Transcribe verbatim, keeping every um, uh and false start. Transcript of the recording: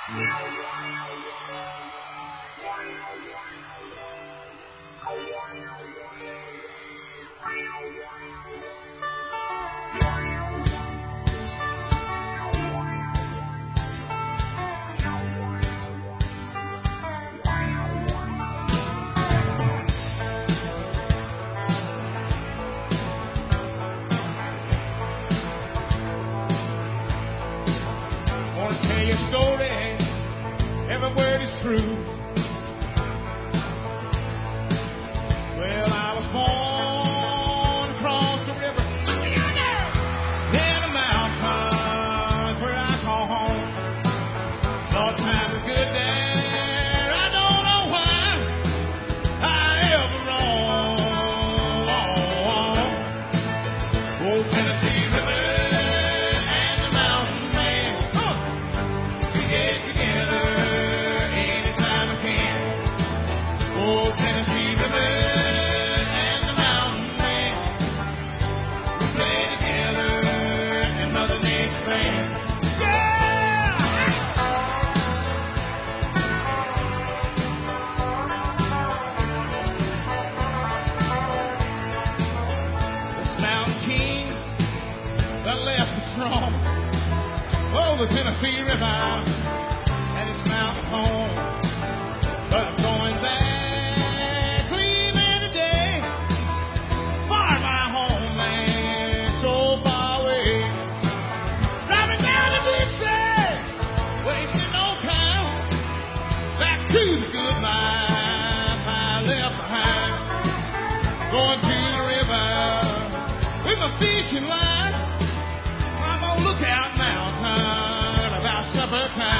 Tell your story, every word is true. Well, I was born across the river in the mountains where I call home. Lord, times are good there. I don't know why I ever roam. Old Tennessee River. Oh, the Tennessee River and its mountain home. But I'm going back, leaving today. Far my home, man, so far away. Driving down the Dixie, wasting no time. Back to the good life I left behind. Going to the river with my fishing line. Look out mountain about supper time.